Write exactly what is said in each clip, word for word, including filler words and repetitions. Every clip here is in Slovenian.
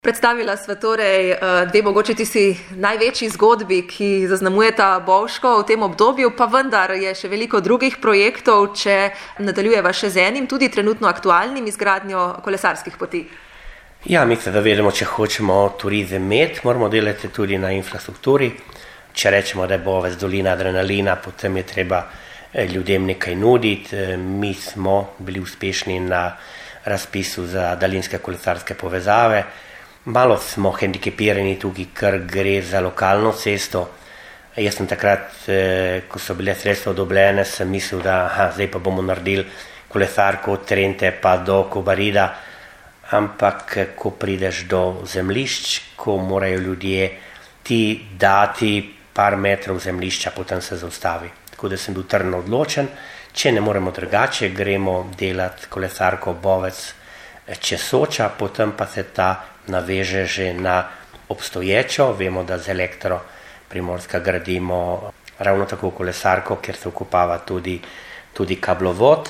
Predstavila sva torej dve mogoče tisti največji zgodbi, ki zaznamujeta Bovško v tem obdobju, pa vendar je še veliko drugih projektov, če nadaljujeva še z enim, tudi trenutno aktualnim, izgradnjo kolesarskih poti. Ja, mi se zavedamo, če hočemo turizem imeti, moramo delati tudi na infrastrukturi. Če rečemo, da je Bovec dolina adrenalina, potem je treba ljudem nekaj nuditi. Mi smo bili uspešni na razpisu za daljinske kolesarske povezave. Malo smo hendikepirani tukaj, ker gre za lokalno cesto. Jaz sem takrat, ko so bile sredstva odobljene, sem mislil, da aha, zdaj pa bomo naredili kolesarko od Trente pa do Kobarida. Ampak, ko prideš do zemljišč, ko morajo ljudje ti dati par metrov zemljišča, potem se zaustavi. Tako da sem bil trdno odločen. Če ne moremo drugače, gremo delati kolesarko Bovec čez Soča, potem pa se ta naveže že na obstoječo. Vemo, da z Elektro Primorska gradimo ravno tako kolesarko, kjer se vkopava tudi, tudi kablovod.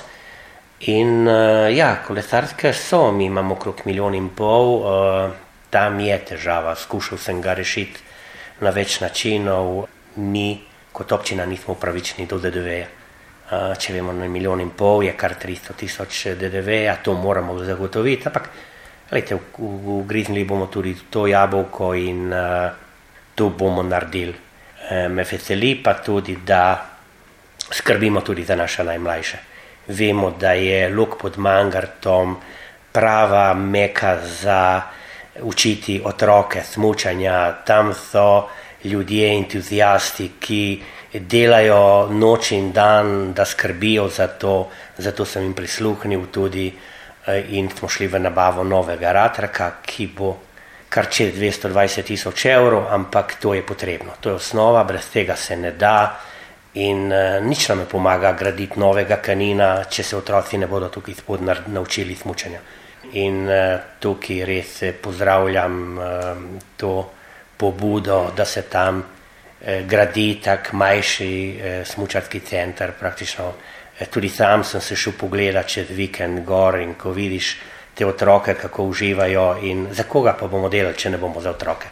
In ja, kolesarske so, mi imamo okrog milijon in pol, tam je težava. Skušal sem ga rešiti na več načinov. Mi kot občina nismo upravičeni do D D V-ja. Če vemo, na milijon in pol je kar tristo tisoč D D V-ja, to moramo zagotoviti, ampak Lejte, ugriznili bomo tudi to jabolko in uh, to bomo naredili. E, me veseli pa tudi, da skrbimo tudi za naše najmlajše. Vemo, da je Log pod Mangartom prava meka za učiti otroke smučanja. Tam so ljudje entuzijasti, ki delajo noč in dan, da skrbijo za to. Zato sem jim prisluhnil tudi in smo šli v nabavo novega ratraka, ki bo kar čez dvesto dvajset tisoč evrov, ampak to je potrebno. To je osnova, brez tega se ne da in uh, nič nam ne pomaga graditi novega Kanina, če se otroci ne bodo tukaj spod naučili smučanja. In uh, tukaj res pozdravljam uh, to pobudo, da se tam uh, gradi tak manjši uh, smučarski center, praktično. Tudi sam sem se šel pogledat čez vikend gor in ko vidiš te otroke, kako uživajo in za koga pa bomo delali, če ne bomo za otroke.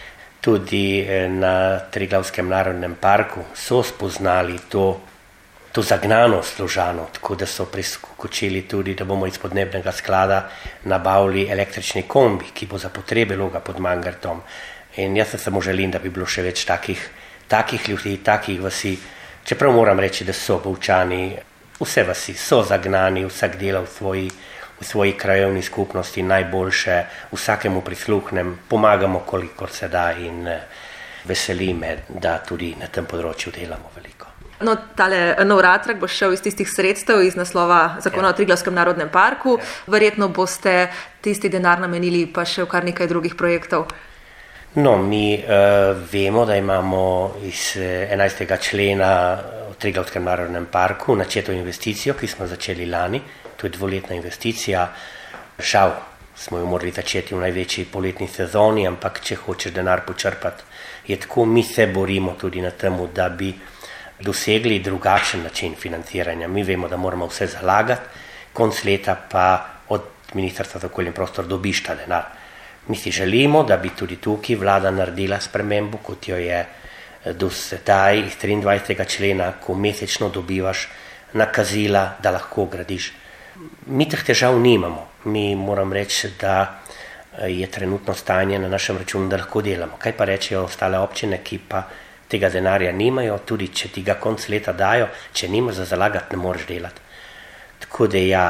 Tudi na Triglavskem narodnem parku so spoznali to, to zagnanost Ložanov, tako da so priskočili tudi, da bomo iz podnebnega sklada nabavili električni kombi, ki bo za potrebe Loga pod Mangartom. In jaz se samo želim, da bi bilo še več takih, takih ljudi, takih vasi, čeprav moram reči, da so Bovčani. Vse vasi so zagnani, vsak dela v svoji, v svoji krajevni skupnosti najboljše, vsakemu prisluhnem, pomagamo, kolikor se da in veseli me, da tudi na tem področju delamo veliko. No, tale nov ratrak bo šel iz tistih sredstev, iz naslova zakona ja. o Triglavskem narodnem parku. Ja. Verjetno boste tisti denar namenili pa še v kar nekaj drugih projektov. No, mi uh, vemo, da imamo iz enajstega člena v Triglavskem narodnem parku načeto investicijo, ki smo začeli lani. To je dvoletna investicija. Žal smo jo morali začeti v največji poletni sezoni, ampak če hočeš denar počrpati, je tako. Mi se borimo tudi na temu, da bi dosegli drugačen način financiranja. Mi vemo, da moramo vse zalagati, konc leta pa od Ministrstva za okolje in prostor dobiš ta denar. Mi si želimo, da bi tudi tukaj vlada naredila spremembo, kot jo je do sedaj iz triindvajsetega člena, ko mesečno dobivaš nakazila, da lahko gradiš. Mi teh težav nimamo. Mi moram reči, da je trenutno stanje na našem računu, da lahko delamo. Kaj pa rečejo ostale občine, ki pa tega denarja nimajo, tudi če ti ga konc leta dajo, če nimaš za zalagati, ne moreš delati. Tako da ja,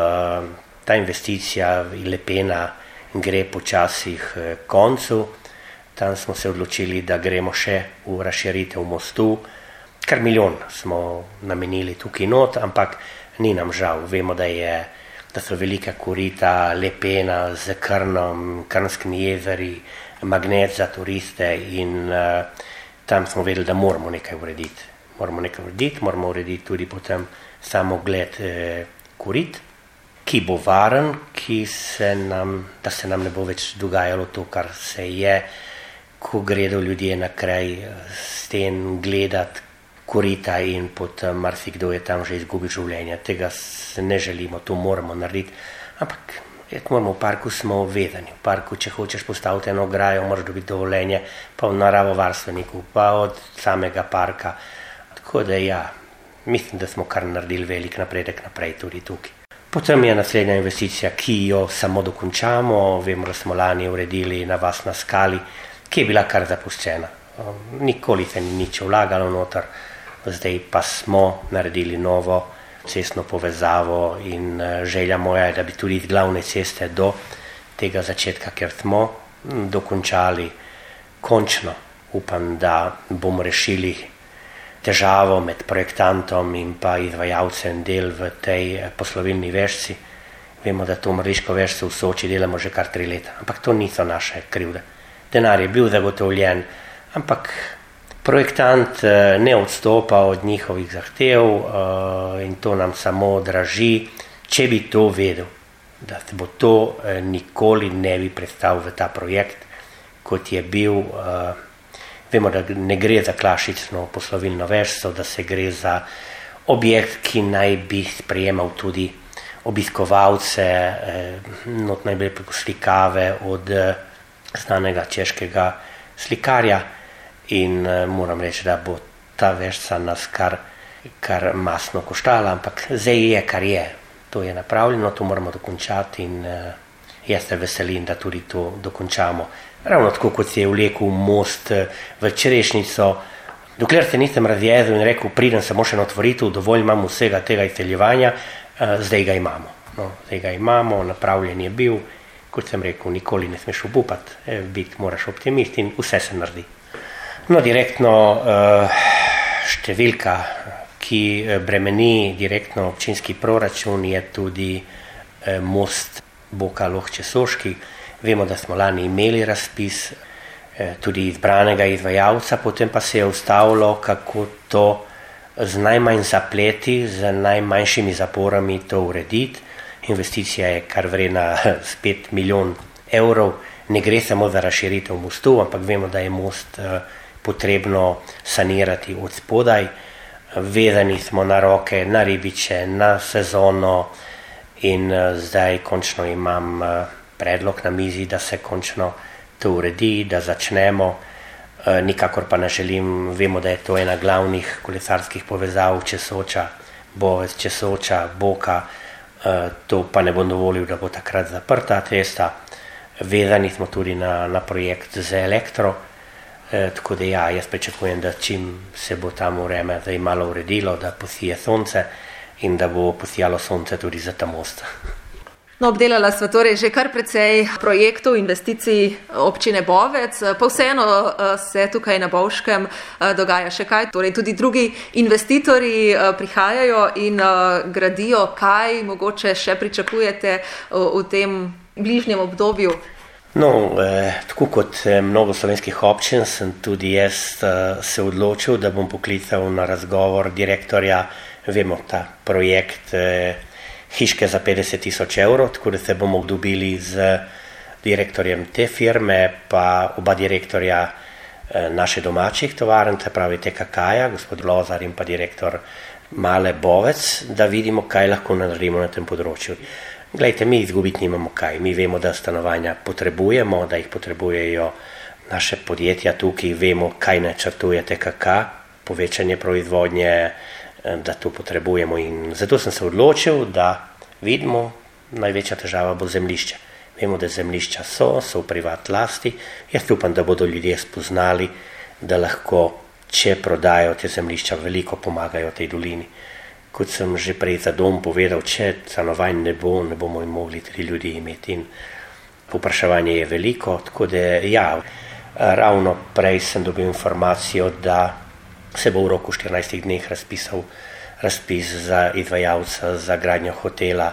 ta investicija Lepena gre počasih koncu. Tam smo se odločili, da gremo še v razširitev mostu. Kar milijon smo namenili tukaj not, ampak ni nam žal. Vemo, da, je, da so velika korita, Lepena z Krnom, Krnskimi jezeri, magnet za turiste in uh, tam smo vedeli, da moramo nekaj urediti. Moramo nekaj urediti, moramo urediti tudi potem samo ogled eh, korit, ki bo varen, ki se nam, da se nam ne bo več dogajalo to, kar se je, ko gredo ljudje na kraj sten gledati korita in potem marsikdo je tam že izgubil življenje. Tega se ne želimo, to moramo narediti. Ampak Moramo v parku smo vezani. V parku, če hočeš postaviti eno ograjo, moraš dobiti dovoljenje, pa v naravovarstveniku, pa od samega parka. Tako da ja, mislim, da smo kar naredili velik napredek naprej tudi tukaj. Potem je naslednja investicija, ki jo samo dokončamo. Vemo, da smo lani uredili na vas na Skali, ki je bila kar zapuščena. Nikoli se ni nič vlagalo noter, zdaj pa smo naredili novo cestno povezavo in želja moja je, da bi tudi iz glavne ceste do tega začetka, ker smo dokončali, končno upam, da bomo rešili težavo med projektantom in pa izvajalcem del v tej poslovilni vežici. Vemo, da to mrliško vežico v Soči delamo že kar tri leta, ampak to niso naše krivde. Denar je bil zagotovljen, ampak projektant ne odstopa od njihovih zahtev in to nam samo draži. Če bi to vedel, da se bo to nikoli ne bi predstavil v ta projekt, kot je bil. Vemo, da ne gre za klasično poslovilno vežico, da se gre za objekt, ki naj bi sprejemal tudi obiskovalce, not najbolj slikave od znanega češkega slikarja. In moram reči, da bo ta vežica nas kar, kar masno koštala, ampak zdaj je, kar je. To je napravljeno, to moramo dokončati in jaz se veselim, da tudi to dokončamo. Ravno tako, kot se je vlekel most v Čerešnico, dokler se nisem razjezil in rekel, pridem samo še na otvoritev, dovolj imam vsega tega izseljevanja, zdaj ga imamo. No, zdaj ga imamo, napravljen je bil, kot sem rekel, nikoli ne smeš obupati, biti moraš optimist in vse se naredi. No, direktno številka, ki bremeni direktno občinski proračun, je tudi most Boka-Lohče-Soški. Vemo, da smo lani imeli razpis tudi izbranega izvajalca, potem pa se je ustavilo, kako to z najmanj zapleti, z najmanjšimi zaporami to urediti. Investicija je kar vredna spet milijon evrov. Ne gre samo za razširitev mostu, ampak vemo, da je most potrebno sanirati od spodaj. Vezani smo na roke, na ribiče, na sezono in zdaj končno imam predlog na mizi, da se končno to uredi, da začnemo. Nikakor pa ne želim, vemo, da je to ena glavnih kolesarskih povezav Česoča, Bovec, Česoča, Boka, to pa ne bom dovolil, da bo takrat zaprta cesta. Vezani smo tudi na, na projekt z elektro, e, tako da ja, jaz pričakujem, da čim se bo tam vreme zdaj malo uredilo, da posije sonce in da bo posijalo sonce tudi za ta most. No, obdelala sva torej že kar precej projektov, investicij občine Bovec, pa vseeno se tukaj na Bovškem dogaja še kaj, torej tudi drugi investitorji prihajajo in gradijo. Kaj mogoče še pričakujete v tem bližnjem obdobju? No, eh, tako kot mnogo slovenskih občin sem tudi jaz eh, se odločil, da bom poklical na razgovor direktorja, vemo, ta projekt eh, hiške za petdeset tisoč evrov, tako da se bomo dobili z direktorjem te firme, pa oba direktorja eh, naše domačih tovarn, se pravi T K K-ja, gospod Lozar in pa direktor Male Bovec, da vidimo, kaj lahko naredimo na tem področju. Glejte, mi izgubiti nimamo kaj, mi vemo, da stanovanja potrebujemo, da jih potrebujejo naše podjetja tukaj, vemo, kaj načrtuje T K K, povečanje proizvodnje, da to potrebujemo in zato sem se odločil, da vidimo, največja težava bo zemljišče. Vemo, da zemljišča so, so v privat lasti, jaz upam, da bodo ljudje spoznali, da lahko, če prodajo te zemljišča, veliko pomagajo tej dolini. Kot sem že prej za dom povedal, če stanovanj ne bo, ne bomo mogli tudi ljudi imeti in povpraševanje je veliko, tako da ja, ravno prej sem dobil informacijo, da se bo v roku štirinajstih dneh razpisal razpis za izvajalca za gradnjo hotela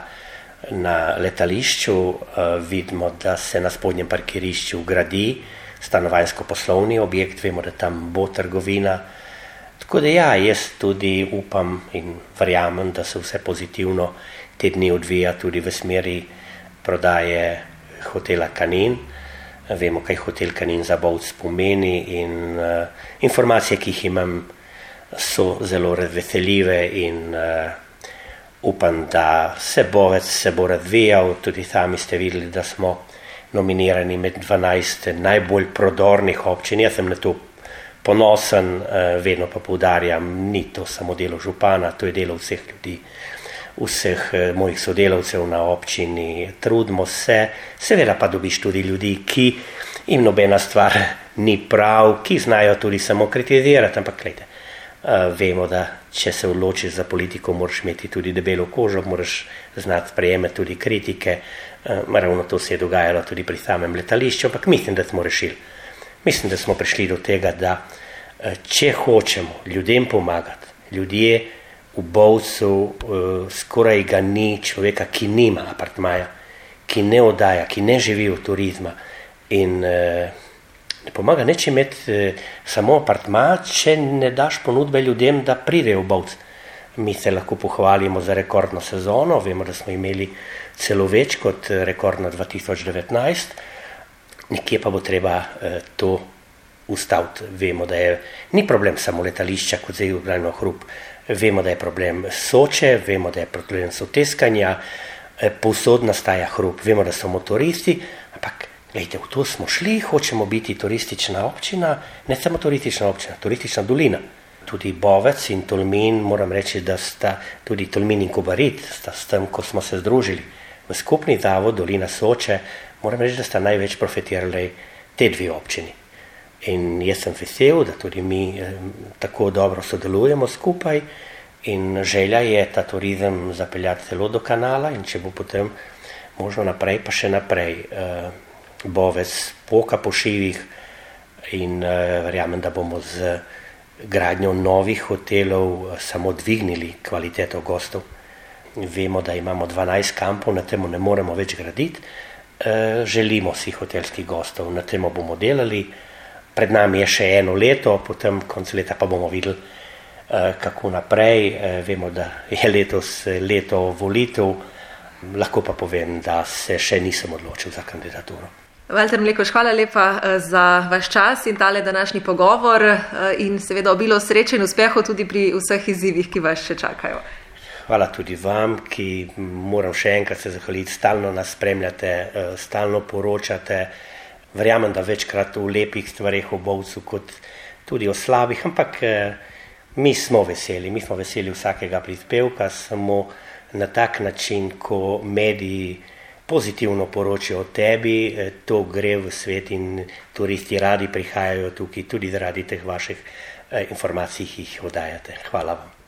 na letališču. Vidimo, da se na spodnjem parkirišču gradi stanovanjsko-poslovni objekt, vemo, da tam bo trgovina. Tako da ja, jaz tudi upam in verjamem, da se vse pozitivno te dni odvija tudi v smeri prodaje hotela Kanin. Vemo, kaj hotel Kanin za Bovec pomeni in uh, informacije, ki jih imam, so zelo razveseljive in uh, Upam, da se Bovec se bo razvijal, tudi sami ste videli, da smo nominirani med dvanajst najbolj prodornih občin. Jaz sem na to ponosen, vedno pa poudarjam, ni to samo delo župana, to je delo vseh ljudi, vseh mojih sodelavcev na občini. Trudimo se, seveda pa dobiš tudi ljudi, ki jim nobena stvar ni prav, ki znajo tudi samo kritizirati, ampak gledajte, vemo, da če se odločiš za politiko, moraš imeti tudi debelo kožo, moraš znati sprejemati tudi kritike. Ravno to se je dogajalo tudi pri samem letališču, ampak mislim, da smo rešili. Mislim, da smo prišli do tega, da če hočemo ljudem pomagati, ljudje v Bovcu skoraj ga ni človeka, ki nima apartmaja, ki ne oddaja, ki ne živi od turizma in ne pomaga neč imeti samo apartma, če ne daš ponudbe ljudem, da pridejo v Bovc. Mi se lahko pohvalimo za rekordno sezono, vemo, da smo imeli celo več kot rekordno dva tisoč devetnajst, nekje pa bo treba to ustaviti. Vemo, da je, ni problem samo letališča, kot zdaj Ljubljana hrup, vemo, da je problem Soče, vemo, da je problem soteskanja, povsod nastaja hrup, vemo, da so motoristi, ampak glejte, v to smo šli, hočemo biti turistična občina, ne samo turistična občina, turistična dolina. Tudi Bovec in Tolmin, moram reči, da sta tudi Tolmin in Kobarid, sta s tem, ko smo se združili v skupni zavod Dolina Soče, moram reči, da sta največ profitirali te dve občini. In jaz sem vesel, da tudi mi tako dobro sodelujemo skupaj in želja je ta turizem zapeljati celo do kanala in če bo potem možno naprej, pa še naprej. Bovec poka po šivih in verjamem, da bomo z gradnjo novih hotelov samo dvignili kvaliteto gostov. Vemo, da imamo dvanajst kampov, na temu ne moremo več graditi. Želimo si hotelskih gostov, na temu bomo delali. Pred nami je še eno leto, potem konec leta pa bomo videli, kako naprej. Vemo, da je letos leto volitev, lahko pa povem, da se še nisem odločil za kandidaturo. Valter Mlekuž, hvala lepa za vaš čas in tale današnji pogovor in seveda obilo sreče in uspehov tudi pri vseh izzivih, ki vas še čakajo. Hvala tudi vam, ki moram še enkrat se zahvaliti, stalno nas spremljate, stalno poročate. Verjamem, da večkrat v lepih stvareh v Bovcu kot tudi o slabih, ampak mi smo veseli, mi smo veseli vsakega prispevka, samo na tak način, ko mediji pozitivno poročijo o tebi, to gre v svet in turisti radi prihajajo tukaj tudi zaradi teh vaših informacij, ki jih oddajate. Hvala vam.